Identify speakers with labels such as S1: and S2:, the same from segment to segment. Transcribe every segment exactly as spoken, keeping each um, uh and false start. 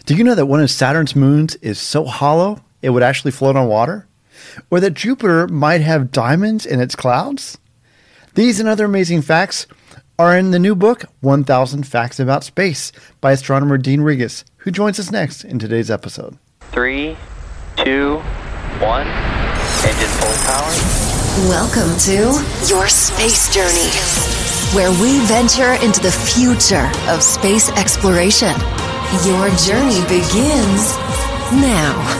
S1: Do you know that one of Saturn's moons is so hollow it would actually float on water? Or that Jupiter might have diamonds in its clouds? These and other amazing facts are in the new book, one thousand Facts About Space, by astronomer Dean Regas, who joins us next in today's episode.
S2: Three, two, one, engine full power.
S3: Welcome to Your Space Journey, where we venture into the future of space exploration. Your journey begins now.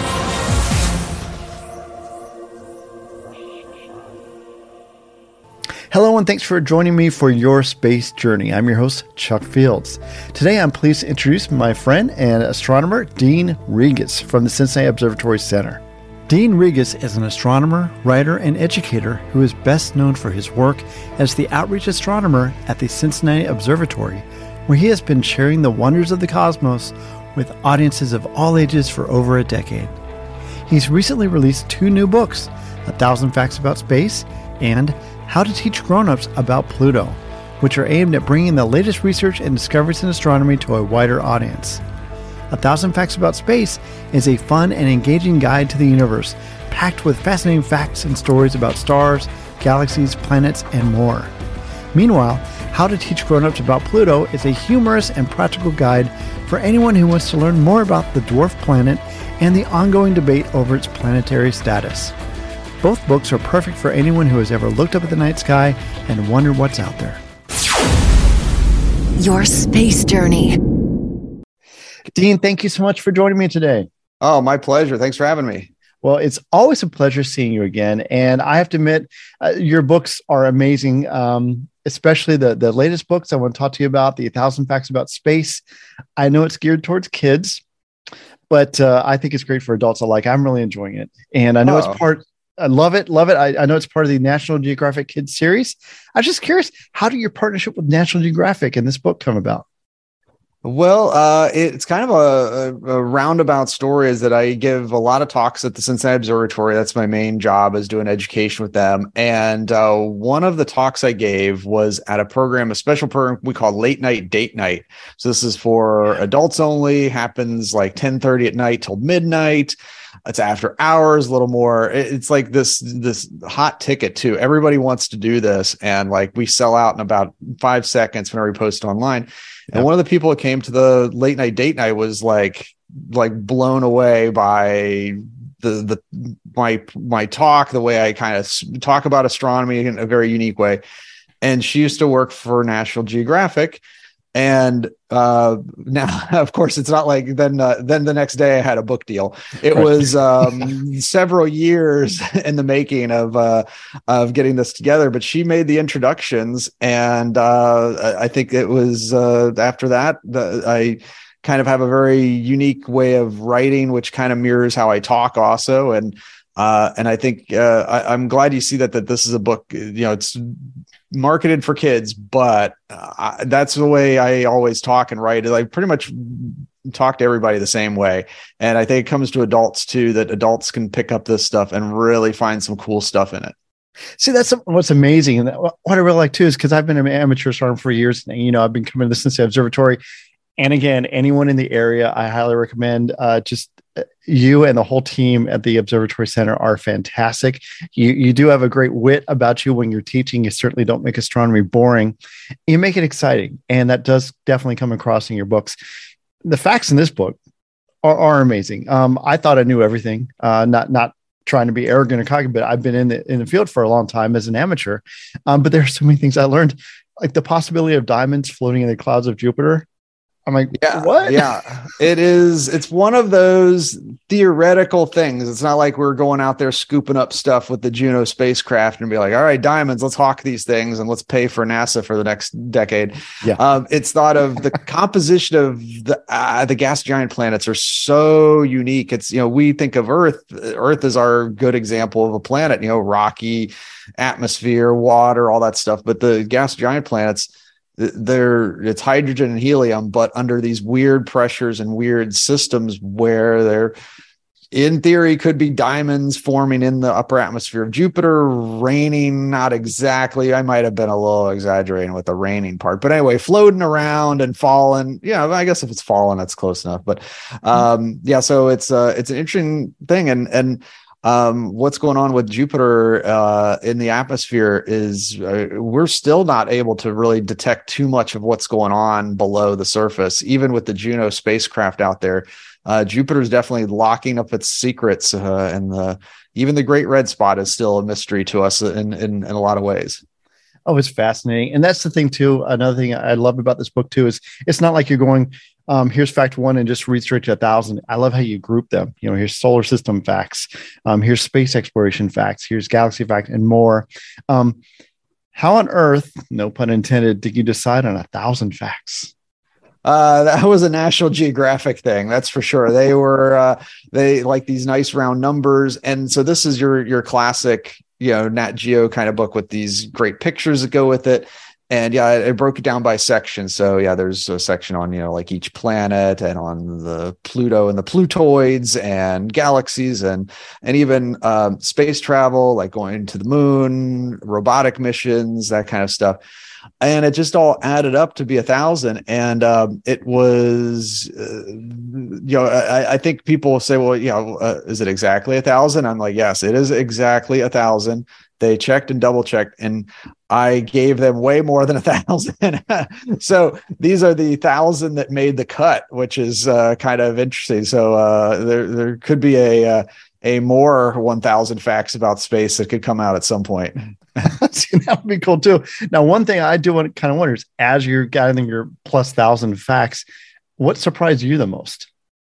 S1: Hello and thanks for joining me for Your Space Journey. I'm your host, Chuck Fields. Today I'm pleased to introduce my friend and astronomer, Dean Regas from the Cincinnati Observatory Center. Dean Regas is an astronomer, writer, and educator who is best known for his work as the outreach astronomer at the Cincinnati Observatory, where he has been sharing the wonders of the cosmos with audiences of all ages for over a decade. He's recently released two new books, one thousand Facts About Space and How to Teach Grown-Ups About Pluto, which are aimed at bringing the latest research and discoveries in astronomy to a wider audience. one thousand Facts About Space is a fun and engaging guide to the universe, packed with fascinating facts and stories about stars, galaxies, planets, and more. Meanwhile, How to Teach Grown-Ups About Pluto is a humorous and practical guide for anyone who wants to learn more about the dwarf planet and the ongoing debate over its planetary status. Both books are perfect for anyone who has ever looked up at the night sky and wondered what's out there.
S3: Your Space Journey.
S1: Dean, thank you so much for joining me today.
S4: Oh, my pleasure. Thanks for having me.
S1: Well, it's always a pleasure seeing you again. And I have to admit, uh, your books are amazing, um, especially the, the latest books I want to talk to you about, the one thousand Facts About Space. I know it's geared towards kids, but uh, I think it's great for adults alike. I'm really enjoying it. And I know
S4: Oh.
S1: it's part... I love it. Love it. I, I know it's part of the National Geographic Kids series. I was just curious, how did your partnership with National Geographic and this book come about?
S4: Well, uh, it's kind of a, a, a roundabout story is that I give a lot of talks at the Cincinnati Observatory. That's my main job, is doing education with them. And uh, one of the talks I gave was at a program, a special program we call Late Night Date Night. So this is for adults only, happens like ten thirty at night till midnight. It's after hours, a little more. It's like this, this hot ticket too. Everybody wants to do this. And like we sell out in about five seconds whenever we post online. Yeah. And one of the people that came to the late night date night was like, like blown away by the, the, my, my talk, the way I kind of talk about astronomy in a very unique way. And she used to work for National Geographic. And uh, now, of course, it's not like then. Uh, then the next day, I had a book deal. It right. was um, several years in the making of uh, of getting this together. But she made the introductions, and uh, I think it was uh, after that that I kind of have a very unique way of writing, which kind of mirrors how I talk, also. And uh, and I think uh, I, I'm glad you see that that this is a book. You know, it's marketed for kids, but uh, that's the way I always talk and write. I pretty much talk to everybody the same way. And I think it comes to adults too, that adults can pick up this stuff and really find some cool stuff in it.
S1: See, that's what's amazing. And what I really like too, is because I've been an amateur astronomer for years. You know, I've been coming to the Cincinnati Observatory. And again, anyone in the area, I highly recommend uh, just you and the whole team at the Observatory Center are fantastic. You you do have a great wit about you when you're teaching. You certainly don't make astronomy boring. You make it exciting. And that does definitely come across in your books. The facts in this book are, are amazing. Um, I thought I knew everything, uh, not, not trying to be arrogant or cocky, but I've been in the, in the field for a long time as an amateur. Um, but there are so many things I learned, like the possibility of diamonds floating in the clouds of Jupiter. I'm like,
S4: yeah,
S1: what?
S4: Yeah, it is. It's one of those theoretical things. It's not like we're going out there scooping up stuff with the Juno spacecraft and be like, all right, diamonds, let's hawk these things and let's pay for NASA for the next decade.
S1: Yeah.
S4: Um, it's thought of the composition of the, uh, the gas giant planets are so unique. It's, you know, we think of Earth. Earth is our good example of a planet, you know, rocky atmosphere, water, all that stuff. But the gas giant planets, they're it's hydrogen and helium, but under these weird pressures and weird systems where they're in theory, could be diamonds forming in the upper atmosphere of Jupiter, raining, not exactly. I might have been a little exaggerating with the raining part, but anyway, floating around and falling. Yeah, I guess if it's falling, that's close enough. But um, yeah, so it's uh, it's an interesting thing, and and um, what's going on with Jupiter uh, in the atmosphere is uh, we're still not able to really detect too much of what's going on below the surface, even with the Juno spacecraft out there. Uh, Jupiter is definitely locking up its secrets, uh, and the even the Great Red Spot is still a mystery to us in, in in a lot of ways.
S1: Oh, it's fascinating, and that's the thing too. Another thing I love about this book too is it's not like you're going, um, here's fact one and just read straight to a thousand. I love how you group them. You know, here's solar system facts, um, here's space exploration facts, here's galaxy facts, and more. Um, how on earth, no pun intended, did you decide on a thousand facts?
S4: Uh, that was a National Geographic thing, that's for sure. They were uh, they like these nice round numbers, and so this is your your classic, you know, Nat Geo kind of book with these great pictures that go with it. And yeah, it, it broke it down by section. So yeah, there's a section on, you know, like each planet and on the Pluto and the Plutoids and galaxies and and even um, space travel, like going to the moon, robotic missions, that kind of stuff. And it just all added up to be a thousand. And um, it was, uh, you know, I, I think people say, well, you know, uh, is it exactly a thousand? I'm like, yes, it is exactly a thousand. They checked and double checked, and I gave them way more than a thousand. So these are the thousand that made the cut, which is uh, kind of interesting. So uh, there, there could be a, uh, a more one thousand facts about space that could come out at some point.
S1: That would be cool too. Now, one thing I do want to kind of wonder is, as you're gathering your plus thousand facts, what surprised you the most?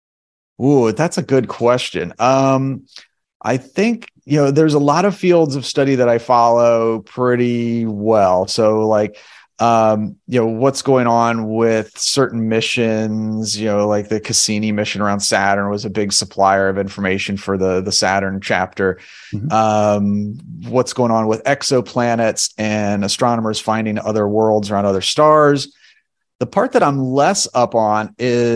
S4: Ooh, that's a good question. Um, I think, you know, there's a lot of fields of study that I follow pretty well. So like, um, you know, what's going on with certain missions, you know, like the Cassini mission around Saturn was a big supplier of information for the, the Saturn chapter. Mm-hmm. Um, what's going on with exoplanets and astronomers finding other worlds around other stars. The part that I'm less up on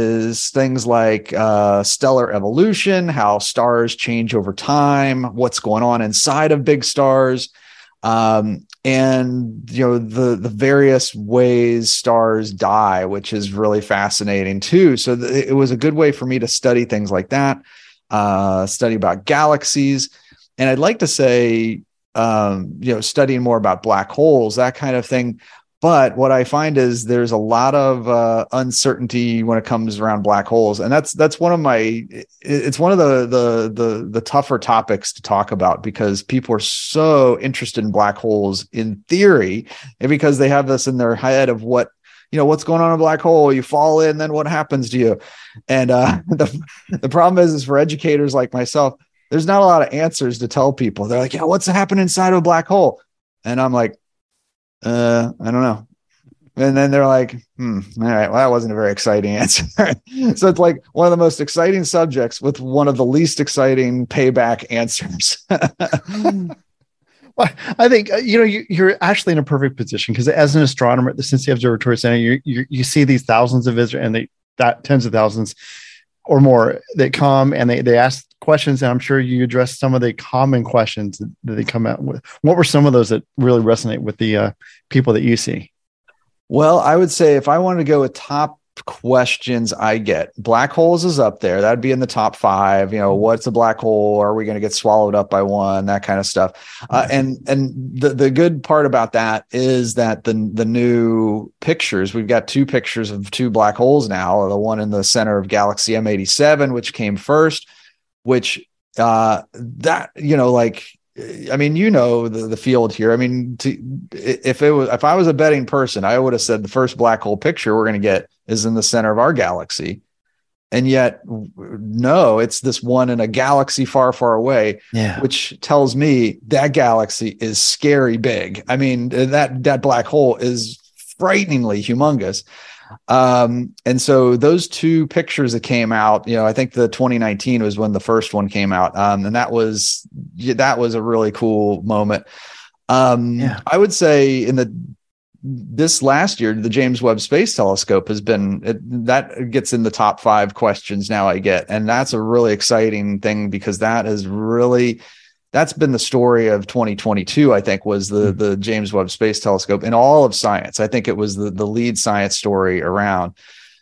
S4: is things like uh, stellar evolution, how stars change over time, what's going on inside of big stars, um, and you know the the various ways stars die, which is really fascinating too. So th- it was a good way for me to study things like that, uh, study about galaxies, and I'd like to say, um, you know, studying more about black holes, that kind of thing. But what I find is there's a lot of uh, uncertainty when it comes around black holes, and that's that's one of my it's one of the the the the tougher topics to talk about, because people are so interested in black holes in theory, and because they have this in their head of what, you know, what's going on in a black hole, you fall in, then what happens to you, and uh, the the problem is is for educators like myself, there's not a lot of answers to tell people. They're like, yeah, what's happening inside of a black hole, and I'm like, Uh, I don't know. And then they're like, hmm, all right, well, that wasn't a very exciting answer. So it's like one of the most exciting subjects with one of the least exciting payback answers.
S1: Well, I think, uh, you know, you, you're actually in a perfect position, because as an astronomer at the Cincinnati Observatory Center, you, you, you see these thousands of visitors, and they that tens of thousands or more that come, and they, they ask questions, and I'm sure you address some of the common questions that, that they come out with. What were some of those that really resonate with the uh, people that you see?
S4: Well, I would say if I wanted to go with top questions I get, black holes is up there. That'd be in the top five. You know, what's a black hole? Are we going to get swallowed up by one? That kind of stuff. Uh, and and the, the good part about that is that the the new pictures, we've got two pictures of two black holes now. The one in the center of galaxy M eighty-seven, which came first, which uh, that, you know, like, I mean, you know, the, the field here. I mean, to, if it was, if I was a betting person, I would have said the first black hole picture we're going to get is in the center of our galaxy. And yet, no, it's this one in a galaxy far, far away,
S1: yeah.
S4: which tells me that galaxy is scary big. I mean, that, that black hole is frighteningly humongous. Um, and so those two pictures that came out, you know, I think the twenty nineteen was when the first one came out. Um, and that was, that was a really cool moment. Um,
S1: yeah.
S4: I would say in the this last year, the James Webb Space Telescope has been, it, that gets in the top five questions now I get. And that's a really exciting thing because that is really, that's been the story of twenty twenty-two, I think, was the, the James Webb Space Telescope in all of science. I think it was the, the lead science story around.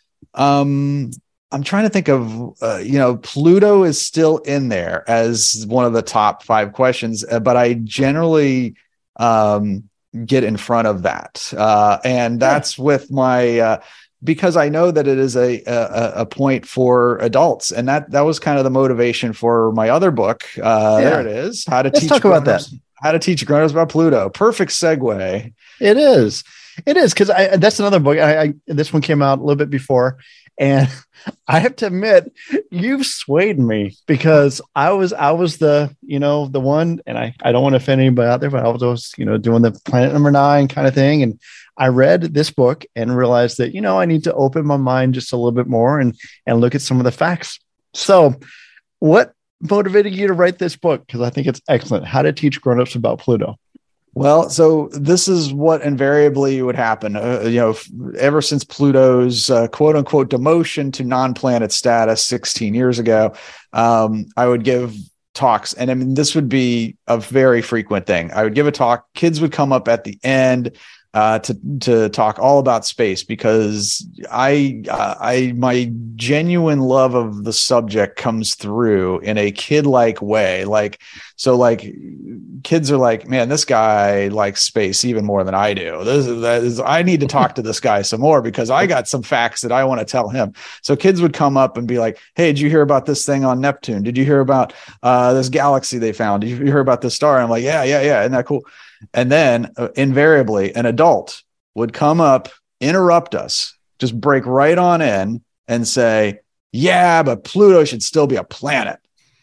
S4: Um, I'm trying to think of, uh, you know, Pluto is still in there as one of the top five questions, uh, but I generally um, get in front of that. Uh, and that's yeah. with my, uh, because I know that it is a, a a point for adults, and that that was kind of the motivation for my other book. Uh, yeah. There it is. How to
S1: Let's
S4: teach
S1: talk about that.
S4: How to teach grown-ups about Pluto. Perfect segue.
S1: It is. It is because I that's another book. I, I this one came out a little bit before, and I have to admit, you've swayed me because I was I was the you know the one, and I I don't want to offend anybody out there, but I was always you know doing the Planet Number Nine kind of thing, and I read this book and realized that, you know, I need to open my mind just a little bit more and, and look at some of the facts. So what motivated you to write this book? Because I think it's excellent. How to teach grown-ups about Pluto.
S4: Well, so this is what invariably would happen. Uh, you know, ever since Pluto's uh, quote unquote demotion to non-planet status sixteen years ago, um, I would give talks. And I mean, this would be a very frequent thing. I would give a talk. Kids would come up at the end uh, to, to talk all about space because I, uh, I, my genuine love of the subject comes through in a kid-like way. Like, so like kids are like, man, this guy likes space even more than I do. This is, that is, I need to talk to this guy some more because I got some facts that I want to tell him. So kids would come up and be like, hey, did you hear about this thing on Neptune? Did you hear about uh, this galaxy they found? Did you hear about this star? And I'm like, yeah, yeah, yeah. Isn't that cool? And then uh, invariably an adult would come up, interrupt us, just break right on in and say, yeah, but Pluto should still be a planet.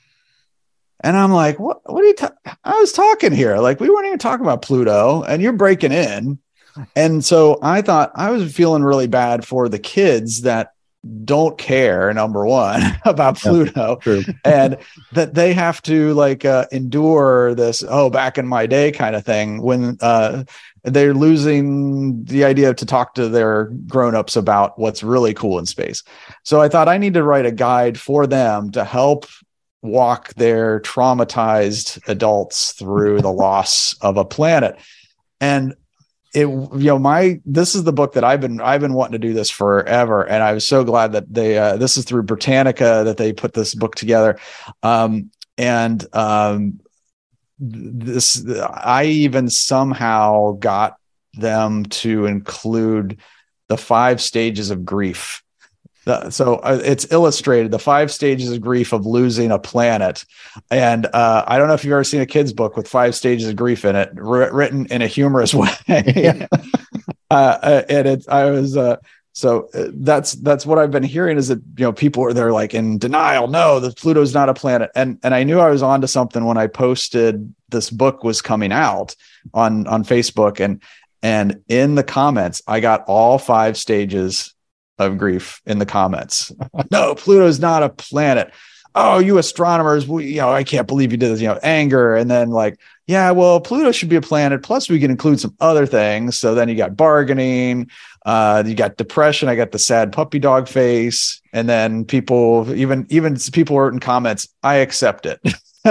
S4: And I'm like, what, what are you, ta- I was talking here. Like we weren't even talking about Pluto and you're breaking in. And so I thought I was feeling really bad for the kids that don't care, number one, about Pluto,
S1: yeah,
S4: and that they have to like uh, endure this, oh, back in my day kind of thing when uh, they're losing the idea to talk to their grownups about what's really cool in space. So I thought I need to write a guide for them to help walk their traumatized adults through the loss of a planet. And it, you know, my, this is the book that I've been, I've been wanting to do this forever. And I was so glad that they, uh, this is through Britannica that they put this book together. Um, and, um, this, I even somehow got them to include the five stages of grief. The, so uh, it's illustrated, the five stages of grief of losing a planet. And uh, I don't know if you've ever seen a kid's book with five stages of grief in it, r- written in a humorous way. Yeah. uh, and it, I was, uh, so that's, that's what I've been hearing is that, you know, people are, they're like in denial. No, the Pluto's not a planet. And, and I knew I was onto something when I posted this book was coming out on, on Facebook. And, and in the comments, I got all five stages of grief in the comments. No, Pluto's not a planet. Oh, you astronomers, we, you know, I can't believe you did this, you know, anger. And then like, yeah, well, Pluto should be a planet. Plus we can include some other things. So then you got bargaining, uh, you got depression. I got the sad puppy dog face. And then people, even, even people were in comments, I accept it.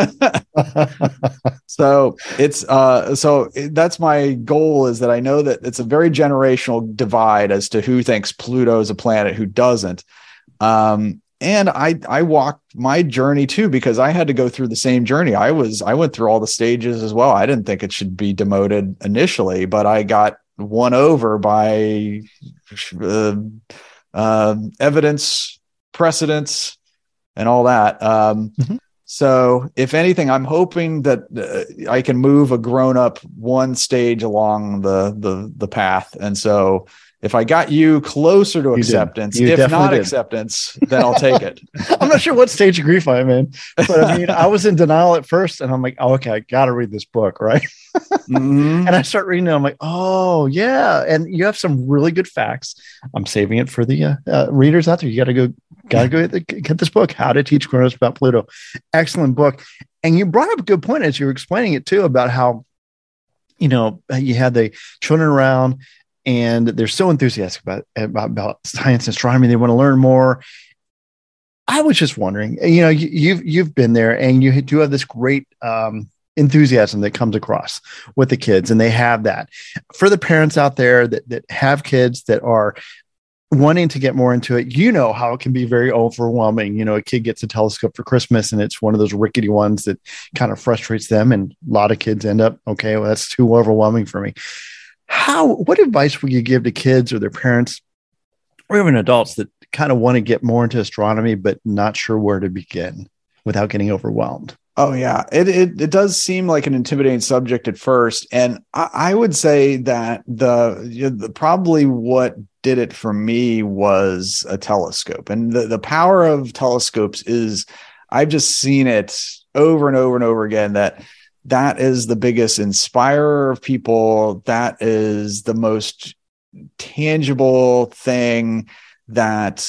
S4: So it's uh so that's my goal, is that I know that it's a very generational divide as to who thinks Pluto is a planet, who doesn't. Um and I I walked my journey too, because I had to go through the same journey. I was I went through all the stages as well. I didn't think it should be demoted initially, but I got won over by uh, uh, evidence, precedents, and all that. Um mm-hmm. So if anything, I'm hoping that uh, I can move a grown up one stage along the, the, the path. And so if I got you closer to acceptance, if not did. acceptance, then I'll take it.
S1: I'm not sure what stage of grief I'm in, but I mean, I was in denial at first and I'm like, oh, okay, I got to read this book. Right. Mm-hmm. And I start reading it. I'm like, oh yeah. And you have some really good facts. I'm saving it for the uh, uh, readers out there. You got to go, got to go get, get this book, How to Teach Grown-ups About Pluto. Excellent book. And you brought up a good point as you were explaining it too, about how, you know, you had the children around and they're so enthusiastic about, about, about science and astronomy. They want to learn more. I was just wondering, you know, you, you've, you've been there, and you do have this great, um, enthusiasm that comes across with the kids, and they have that. For the parents out there that, that have kids that are wanting to get more into it, you know how it can be very overwhelming. You know, a kid gets a telescope for Christmas, and it's one of those rickety ones that kind of frustrates them. And a lot of kids end up, okay, well, that's too overwhelming for me. How, what advice would you give to kids or their parents, or even adults that kind of want to get more into astronomy, but not sure where to begin without getting overwhelmed?
S4: Oh yeah, it, it it does seem like an intimidating subject at first, and I, I would say that the, you know, the probably what did it for me was a telescope, and the the power of telescopes is, I've just seen it over and over and over again, that that is the biggest inspirer of people. That is the most tangible thing that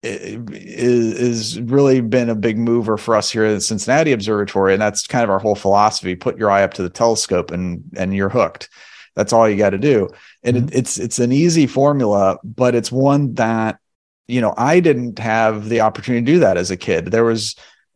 S4: is really been a big mover for us here at the Cincinnati Observatory. And that's kind of our whole philosophy: put your eye up to the telescope and and you're hooked. That's all you got to do. And mm-hmm. it, it's it's an easy formula, but it's one that, you know, I didn't have the opportunity to do that as a kid. There was,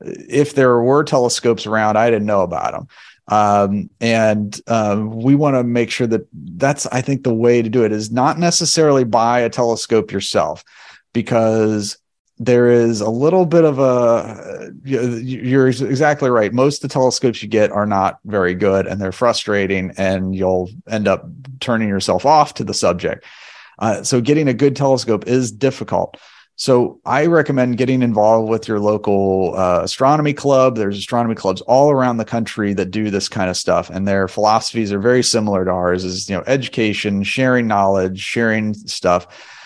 S4: if there were telescopes around, I didn't know about them. Um, and uh, we want to make sure that that's, I think, the way to do it is not necessarily buy a telescope yourself, because there is a little bit of a, you're exactly right. Most of the telescopes you get are not very good, and they're frustrating, and you'll end up turning yourself off to the subject. Uh, so getting a good telescope is difficult. So I recommend getting involved with your local uh, astronomy club. There's astronomy clubs all around the country that do this kind of stuff, and their philosophies are very similar to ours. Is, you know, education, sharing knowledge, sharing stuff.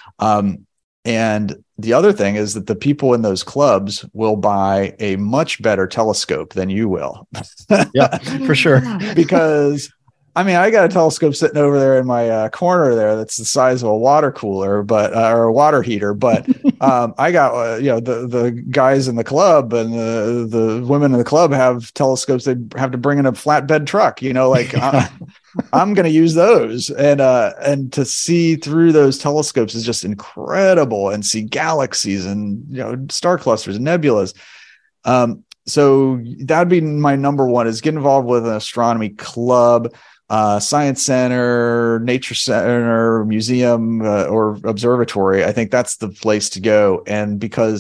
S4: Um, And the other thing is that the people in those clubs will buy a much better telescope than you will.
S1: Yeah, for sure.
S4: Because, I mean, I got a telescope sitting over there in my uh, corner there that's the size of a water cooler, but uh, or a water heater. But um, I got, uh, you know, the the guys in the club and the the women in the club have telescopes. They have to bring in a flatbed truck. You know, like. Uh, I'm going to use those, and uh, and to see through those telescopes is just incredible, and see galaxies and, you know, star clusters and nebulas. Um, so that'd be my number one: is get involved with an astronomy club, uh, science center, nature center, museum, uh, or observatory. I think that's the place to go, and because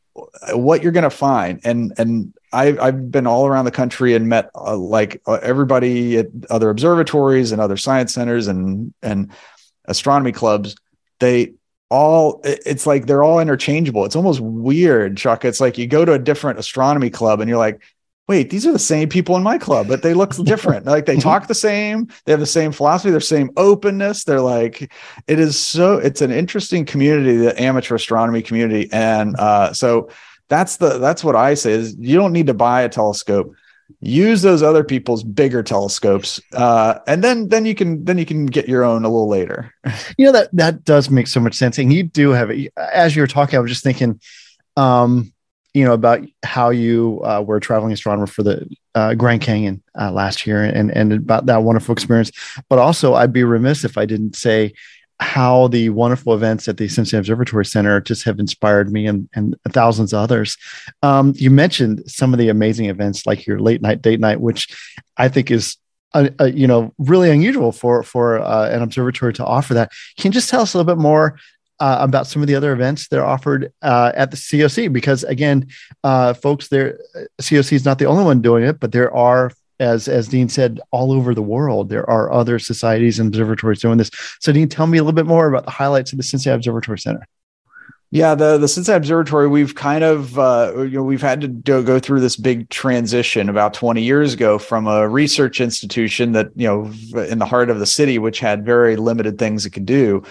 S4: what you're going to find, and and I've, I've been all around the country and met uh, like uh, everybody at other observatories and other science centers and and astronomy clubs. They all, it's like they're all interchangeable. It's almost weird, Chuck. It's like you go to a different astronomy club and you're like, wait, these are the same people in my club, but they look different. Like they talk the same, they have the same philosophy, their same openness. They're like, it is so, it's an interesting community, the amateur astronomy community. And uh, so that's the, that's what I say is you don't need to buy a telescope. Use those other people's bigger telescopes. Uh, and then, then you can, then you can get your own a little later.
S1: You know, that, that does make so much sense. And you do have it. As you were talking, I was just thinking, um, you know, about how you uh, were a traveling astronomer for the uh, Grand Canyon uh, last year, and, and about that wonderful experience. But also, I'd be remiss if I didn't say how the wonderful events at the Cincinnati Observatory Center just have inspired me and, and thousands of others. Um, you mentioned some of the amazing events like your late night date night, which I think is uh, uh, you know, really unusual for, for uh, an observatory to offer that. Can you just tell us a little bit more Uh, about some of the other events that are offered uh, at the C O C? Because again, uh, folks, there C O C is not the only one doing it, but there are, as as Dean said, all over the world, there are other societies and observatories doing this. So Dean, tell me a little bit more about the highlights of the Cincinnati Observatory Center.
S4: Yeah, the the Cincinnati Observatory, we've kind of uh, you know, we've had to do, go through this big transition about twenty years ago from a research institution that, you know, in the heart of the city, which had very limited things it could do,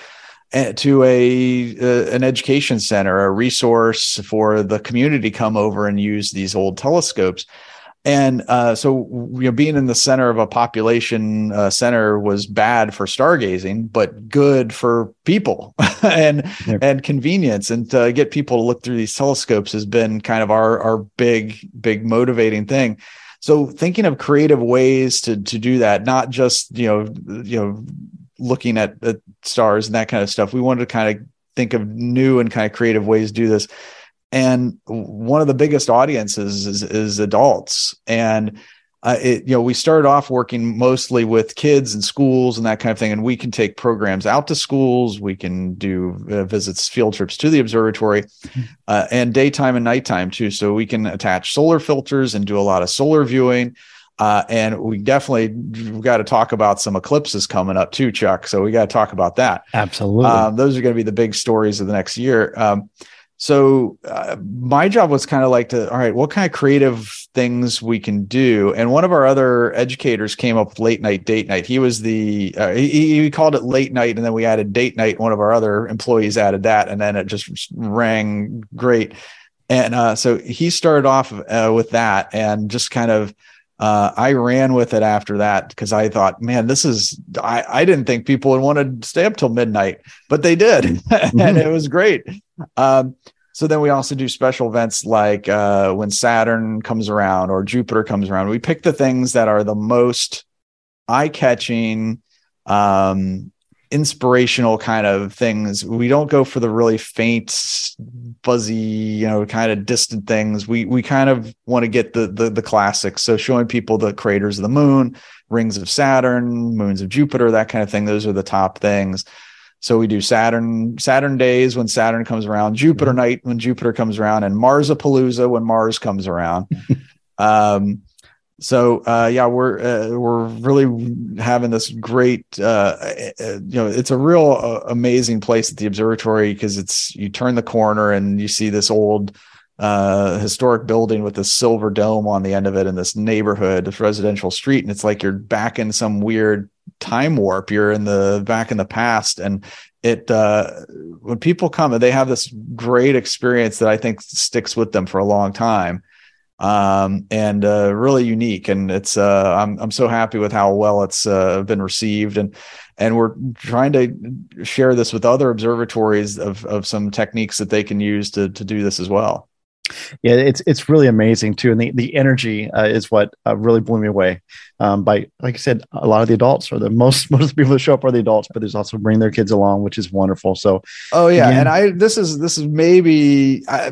S4: to a uh, an education center, a resource for the community to come over and use these old telescopes. And uh, so, you know, being in the center of a population uh, center was bad for stargazing, but good for people and yep. and convenience. And to get people to look through these telescopes has been kind of our our big big motivating thing. So thinking of creative ways to to do that, not just, you know you know. looking at the stars and that kind of stuff. We wanted to kind of think of new and kind of creative ways to do this. And one of the biggest audiences is, is adults. And uh, it, you know, we started off working mostly with kids and schools and that kind of thing. And we can take programs out to schools. We can do uh, visits, field trips to the observatory, uh, and daytime and nighttime too. So we can attach solar filters and do a lot of solar viewing. Uh, and we definitely we've got to talk about some eclipses coming up too, Chuck. So we got to talk about that.
S1: Absolutely.
S4: Um, those are going to be the big stories of the next year. Um, So uh, my job was kind of like to, all right, what kind of creative things we can do? And one of our other educators came up with late night, date night. He was the, uh, he, he called it late night, and then we added date night. One of our other employees added that, and then it just rang great. And uh, so he started off uh, with that, and just kind of, uh, I ran with it after that, because I thought, man, this is, I, I didn't think people would want to stay up till midnight, but they did. And it was great. Um, so then we also do special events like uh, when Saturn comes around or Jupiter comes around. We pick the things that are the most eye-catching, um, inspirational kind of things. We don't go for the really faint, fuzzy, you know, kind of distant things. We we kind of want to get the, the the classics. So showing people the craters of the moon, rings of Saturn, moons of Jupiter, that kind of thing. Those are the top things. So we do Saturn, Saturn days when Saturn comes around, Jupiter night when Jupiter comes around, and Marsapalooza when Mars comes around. um, so uh, yeah, we're uh, we're really having this great, uh, uh, you know, it's a real uh, amazing place at the observatory, because it's, you turn the corner and you see this old uh, historic building with this silver dome on the end of it in this neighborhood, this residential street, and it's like you're back in some weird time warp. You're in the back in the past, and it uh when people come, they have this great experience that I think sticks with them for a long time, um and uh really unique. And it's uh I'm I'm so happy with how well it's uh been received, and and we're trying to share this with other observatories of of some techniques that they can use to to do this as well.
S1: Yeah, it's it's really amazing too, and the the energy uh, is what uh, really blew me away. Um, by like I said, a lot of the adults, or the most most of the people that show up are the adults, but there's also bring their kids along, which is wonderful. So,
S4: oh yeah,
S1: again,
S4: and I this is this is maybe I,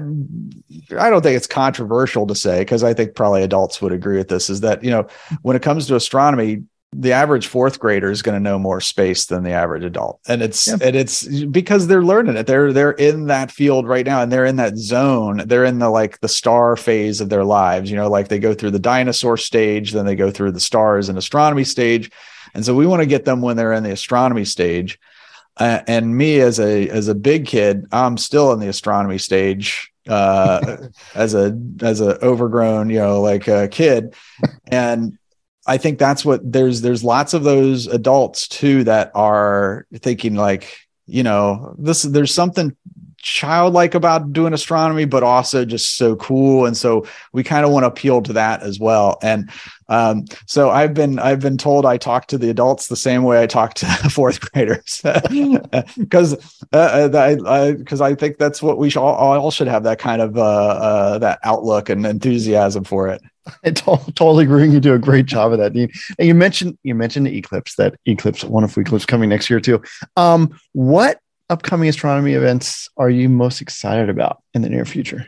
S4: I don't think it's controversial to say, because I think probably adults would agree with this, is that, you know, when it comes to astronomy, the average fourth grader is going to know more space than the average adult. And it's, yeah. and it's because they're learning it. They're, they're in that field right now, and they're in that zone. They're in the, like the star phase of their lives, you know, like they go through the dinosaur stage, then they go through the stars and astronomy stage. And so we want to get them when they're in the astronomy stage. Uh, and me as a, as a big kid, I'm still in the astronomy stage, uh, as a, as a overgrown, you know, like a kid. And I think that's what there's, there's lots of those adults too, that are thinking like, you know, this, there's something childlike about doing astronomy, but also just so cool. And so we kind of want to appeal to that as well. And um, so I've been, I've been told I talk to the adults the same way I talk to fourth graders, because uh, I, because I, I think that's what we should all, all should have, that kind of uh, uh, that outlook and enthusiasm for it.
S1: I to- totally agree. You do a great job of that, Dean. And you mentioned you mentioned the eclipse, that eclipse, wonderful eclipse coming next year too. Um, what upcoming astronomy events are you most excited about in the near future?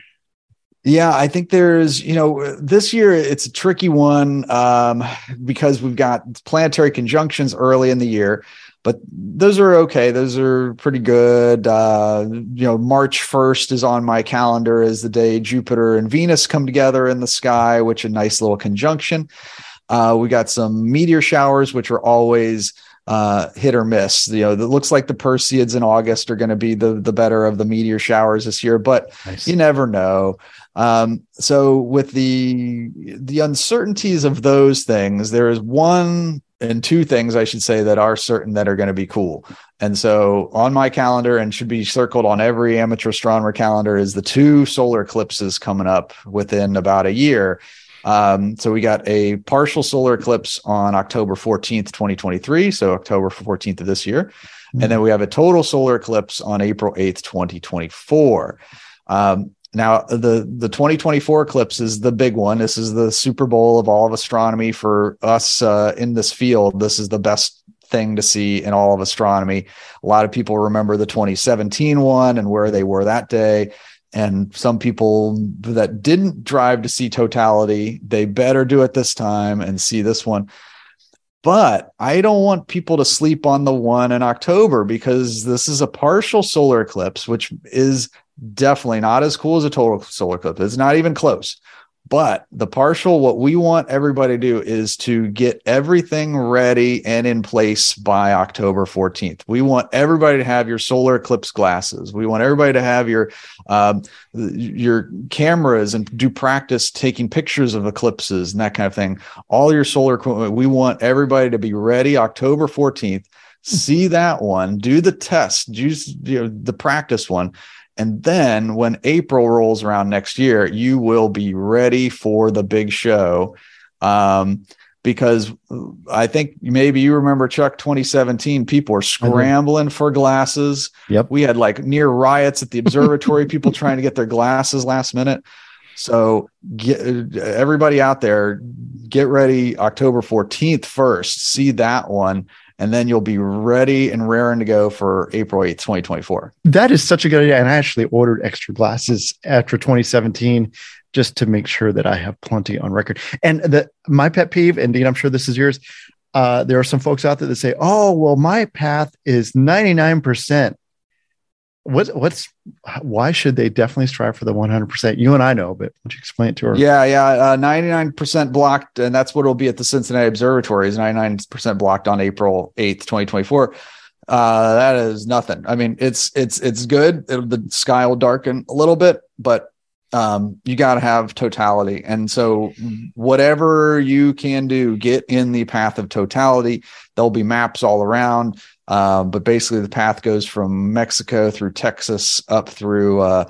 S4: Yeah, I think there's, you know, this year it's a tricky one um, because we've got planetary conjunctions early in the year, but those are okay. Those are pretty good. Uh, you know, March first is on my calendar as the day Jupiter and Venus come together in the sky, which is a nice little conjunction. Uh, we got some meteor showers, which are always uh, hit or miss. You know, it looks like the Perseids in August are going to be the, the better of the meteor showers this year, but nice. You never know. Um, so with the, the uncertainties of those things, there is one and two things I should say that are certain that are going to be cool. And so on my calendar, and should be circled on every amateur astronomer calendar, is the two solar eclipses coming up within about a year. Um, so we got a partial solar eclipse on October fourteenth, twenty twenty-three. So October fourteenth of this year. Mm-hmm. And then we have a total solar eclipse on April eighth, twenty twenty-four. Um, Now, the, the twenty twenty-four eclipse is the big one. This is the Super Bowl of all of astronomy for us uh, in this field. This is the best thing to see in all of astronomy. A lot of people remember the twenty seventeen one and where they were that day. And some people that didn't drive to see totality, they better do it this time and see this one. But I don't want people to sleep on the one in October, because this is a partial solar eclipse, which is definitely not as cool as a total solar eclipse. It's not even close. But the partial, what we want everybody to do is to get everything ready and in place by October fourteenth. We want everybody to have your solar eclipse glasses. We want everybody to have your um, your cameras and do practice taking pictures of eclipses and that kind of thing. All your solar equipment. We want everybody to be ready October fourteenth. See that one, do the test, use you know, the practice one. And then when April rolls around next year, you will be ready for the big show. Um, because I think maybe you remember, Chuck, twenty seventeen, people were scrambling for glasses.
S1: Yep.
S4: We had like near riots at the observatory, people trying to get their glasses last minute. So get everybody out there, get ready October fourteenth first, see that one. And then you'll be ready and raring to go for April eighth, twenty twenty-four.
S1: That is such a good idea. And I actually ordered extra glasses after twenty seventeen just to make sure that I have plenty on record. And the my pet peeve, and Dean, I'm sure this is yours. Uh, there are some folks out there that say, oh, well, my path is ninety-nine percent. What, what's, why should they definitely strive for the one hundred percent? You and I know, but would you explain it to her?
S4: Yeah, yeah. Uh, ninety-nine percent blocked. And that's what it'll be at the Cincinnati Observatory, is ninety-nine percent blocked on April eighth, twenty twenty-four. Uh, that is nothing. I mean, it's, it's, it's good. It'll, the sky will darken a little bit, but um, you got to have totality. And so whatever you can do, get in the path of totality. There'll be maps all around. Um, but basically the path goes from Mexico through Texas up through uh,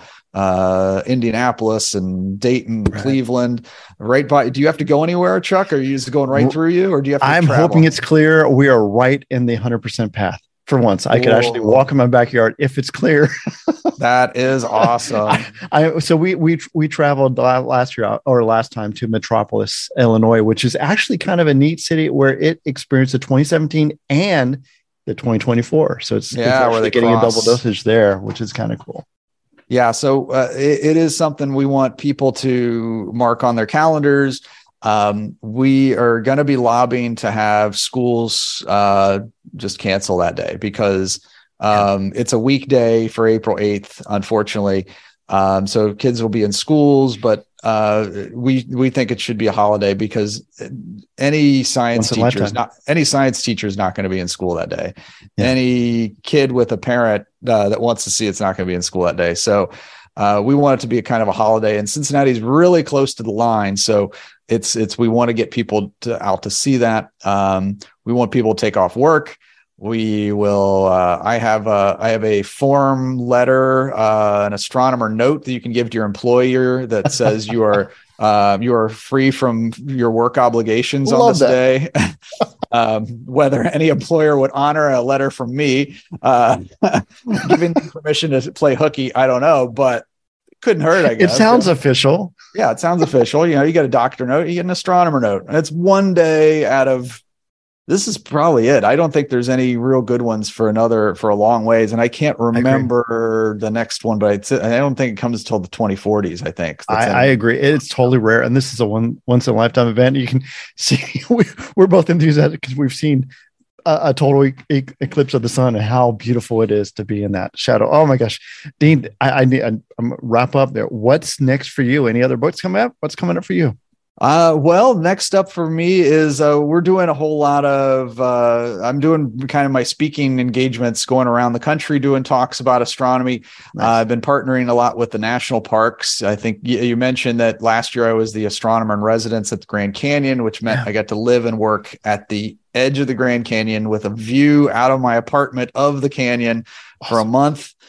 S4: uh, Indianapolis and Dayton, right. Cleveland, right by. Do you have to go anywhere, Chuck? Or are you just going right through you, or do you have to
S1: I'm
S4: travel? Hoping
S1: it's clear. We are right in the one hundred percent path. For once, I could Whoa. actually walk in my backyard if it's clear.
S4: That is awesome.
S1: I, I, so we we we traveled last year or last time to Metropolis, Illinois, which is actually kind of a neat city where it experienced the twenty seventeen and the twenty twenty-four. So it's,
S4: yeah,
S1: it's actually
S4: where they
S1: getting
S4: cross.
S1: a double dosage there, which is kind of cool.
S4: Yeah, so uh, it, it is something we want people to mark on their calendars. Um, we are going to be lobbying to have schools uh, just cancel that day, because um, yeah. it's a weekday for April eighth, unfortunately. Um, so kids will be in schools, but uh, we we think it should be a holiday, because any science teacher is not any science teacher is not going to be in school that day. Yeah. Any kid with a parent uh, that wants to see it's not going to be in school that day. So uh, we want it to be a kind of a holiday, and Cincinnati is really close to the line, so it's it's we want to get people to, out to see that. Um, we want people to take off work. We will. Uh, I have a I have a form letter, uh, an astronomer note that you can give to your employer that says you are uh, you are free from your work obligations Love on this that. day. um, whether any employer would honor a letter from me uh, giving permission to play hooky, I don't know, but it couldn't hurt. I guess
S1: it sounds yeah. official.
S4: Yeah, it sounds official. You know, you get a doctor note, you get an astronomer note, and it's one day out of. This is probably it. I don't think there's any real good ones for another for a long ways, and I can't remember I the next one. But it's, I don't think it comes until the twenty forties. I think.
S1: I, I agree. It's totally rare, and this is a one once in a lifetime event. You can see we, we're both enthusiastic because we've seen a, a total e- e- eclipse of the sun and how beautiful it is to be in that shadow. Oh my gosh, Dean, I, I need I, I'm wrap up there. What's next for you? Any other books coming up? What's coming up for you?
S4: Uh, well, next up for me is, uh, we're doing a whole lot of, uh, I'm doing kind of my speaking engagements going around the country, doing talks about astronomy. Nice. Uh, I've been partnering a lot with the national parks. I think you, you mentioned that last year I was the astronomer in residence at the Grand Canyon, which meant yeah. I got to live and work at the edge of the Grand Canyon with a view out of my apartment of the canyon awesome. for a month.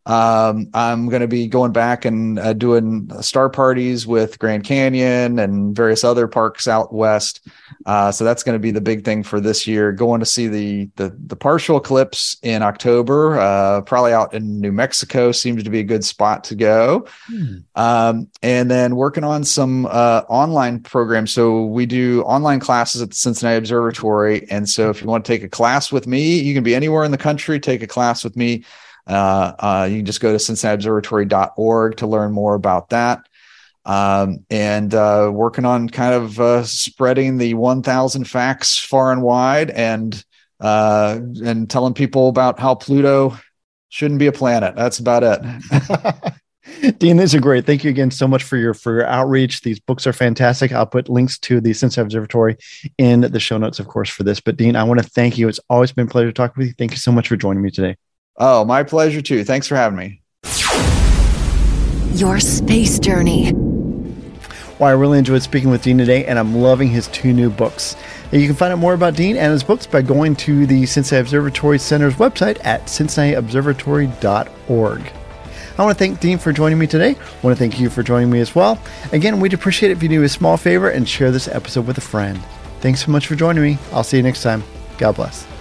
S4: Um, I'm going to be going back and uh, doing star parties with Grand Canyon and various other parks out west. Uh, so that's going to be the big thing for this year. Going to see the the, the partial eclipse in October, uh, probably out in New Mexico seems to be a good spot to go. Hmm. Um, and then working on some uh, online programs. So we do online classes at the Cincinnati Observatory. And so if you want to take a class with me, you can be anywhere in the country, take a class with me. Uh, uh, you can just go to cincinnati observatory dot org to learn more about that. Um, and uh, working on kind of uh, spreading the one thousand facts far and wide, and uh, and telling people about how Pluto shouldn't be a planet. That's about it.
S1: Dean, these are great. Thank you again so much for your for your outreach. These books are fantastic. I'll put links to the Cincinnati Observatory in the show notes, of course, for this. But Dean, I want to thank you. It's always been a pleasure to talk with you. Thank you so much for joining me today.
S4: Oh, my pleasure too. Thanks for having me.
S3: Your space journey.
S1: Well, I really enjoyed speaking with Dean today, and I'm loving his two new books. You can find out more about Dean and his books by going to the Cincinnati Observatory Center's website at cincinnati observatory dot org. I want to thank Dean for joining me today. I want to thank you for joining me as well. Again, we'd appreciate it if you do a small favor and share this episode with a friend. Thanks so much for joining me. I'll see you next time. God bless.